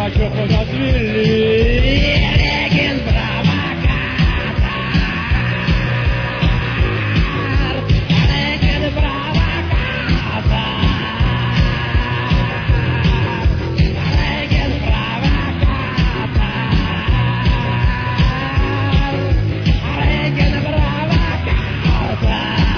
Горбачев у нас великий провокатор. Великий провокатор. Великий провокатор. Великий провокатор.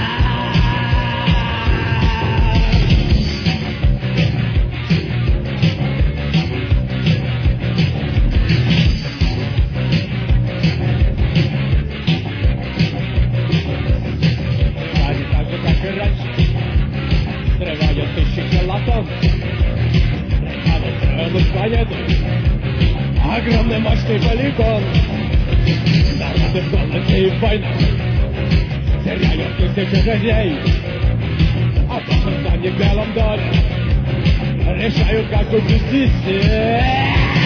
Срывают тысячи килотонн, рекламы строят планету, огромный мощный полигон. Народы в голоде и в войнах теряют тысячи жизней, а в Вашингтоне в Белом доме решают, как убедить всех.